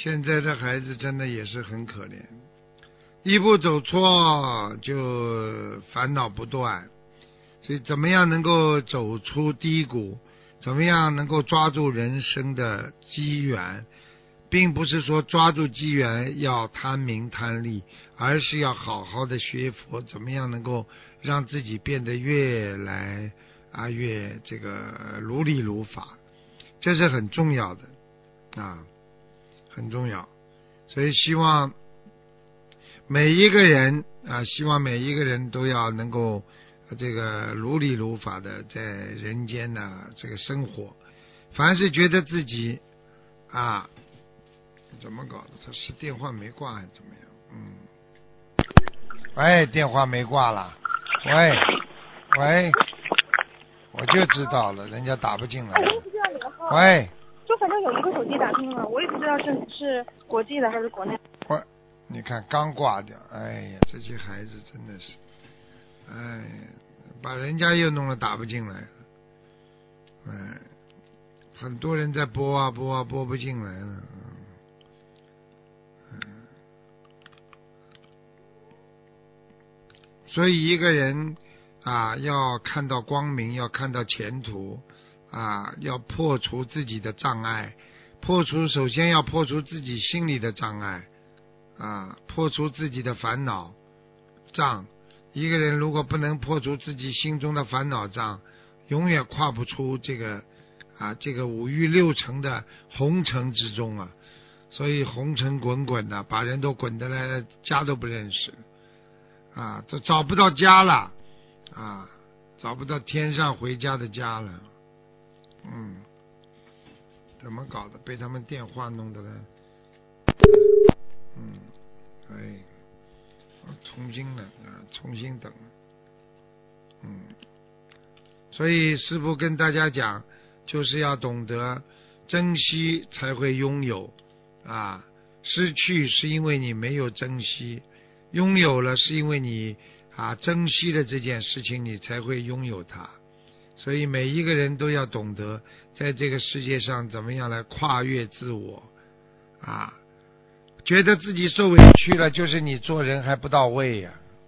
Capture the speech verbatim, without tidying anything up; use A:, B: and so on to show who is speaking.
A: 现在的孩子真的也是很可怜，一步走错就烦恼不断，所以怎么样能够走出低谷，怎么样能够抓住人生的机缘，并不是说抓住机缘要贪名贪利，而是要好好的学佛，怎么样能够让自己变得越来啊越这个如理如法，这是很重要的啊，很重要。所以希望每一个人啊，希望每一个人都要能够这个如理如法的在人间呢这个生活。凡是觉得自己啊怎么搞的？他是电话没挂还是怎么样？嗯，喂，电话没挂了。喂，喂，我就知道了，人家打不进来。
B: 哎，我不知道你的号。
A: 喂，
B: 就反正有一个手机打通了，我也不知道是是国际的还是国内。
A: 喂，你看刚挂掉，哎呀，这些孩子真的是，哎呀，把人家又弄得打不进来了。哎，很多人在拨啊拨啊拨不进来了。所以一个人啊，要看到光明，要看到前途啊，要破除自己的障碍，破除首先要破除自己心里的障碍啊，破除自己的烦恼障。一个人如果不能破除自己心中的烦恼障，永远跨不出这个啊这个五欲六尘的红尘之中啊。所以红尘滚滚的，把人都滚得来家都不认识啊，都找不到家了啊，找不到天上回家的家了。嗯，怎么搞的？被他们电话弄的了。嗯，哎，重新了啊，重新等。嗯，所以师父跟大家讲，就是要懂得珍惜才会拥有啊，失去是因为你没有珍惜，拥有了是因为你啊珍惜了这件事情，你才会拥有它。所以每一个人都要懂得在这个世界上怎么样来跨越自我啊，觉得自己受委屈了，就是你做人还不到位呀、啊。